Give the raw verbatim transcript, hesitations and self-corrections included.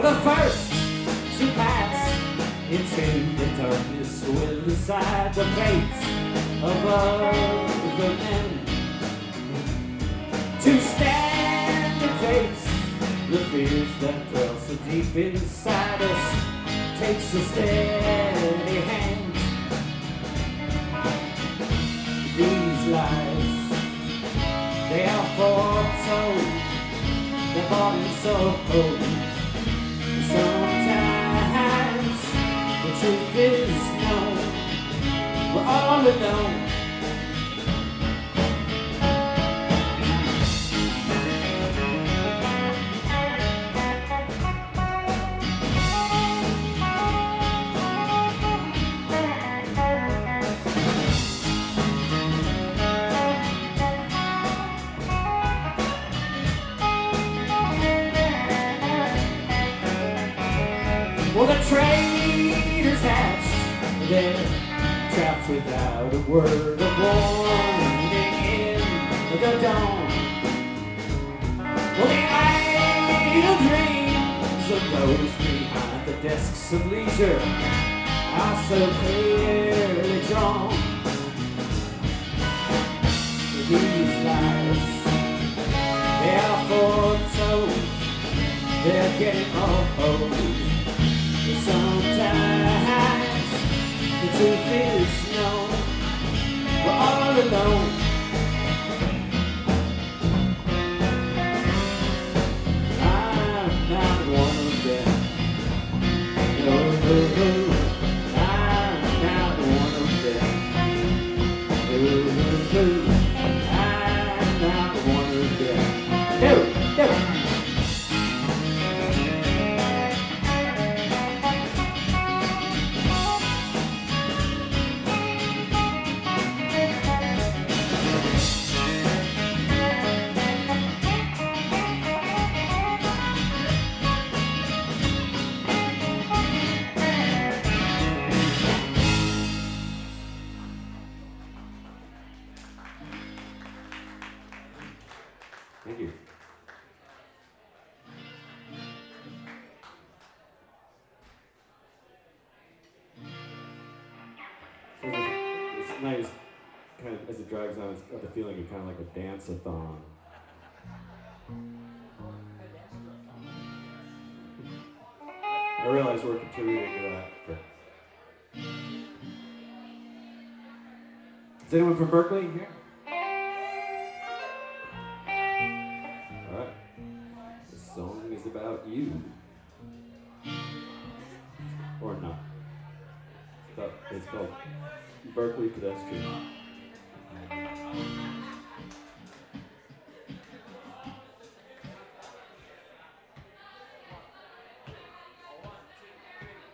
the first to pass into the darkness will decide the fates of other men. To stand and face the fears that dwell so deep inside us takes a steady hand. These lies, they are foretold, they're bought and sold. Sometimes the truth is known, we're all alone. Well, the traitors hatched their traps without a word of warning in the dawn. Well, the idle dreams of those behind the desks of leisure are so clearly drawn. These lies, they are foretold, they're getting old. Sometimes the truth is known, we're all alone. I'm not one of them. No, no, no. I'm not one of them. No, no, no. I'm not one of them. No, no. Thank you. So this, this night is kind of, as it drags on, it's got the feeling of kind of like a dance-a-thon. I realize we're contributing to that. But... Is anyone from Berkeley here? Alright. This song is about you. Or not. It's, about, it's called Berkeley Pedestrian.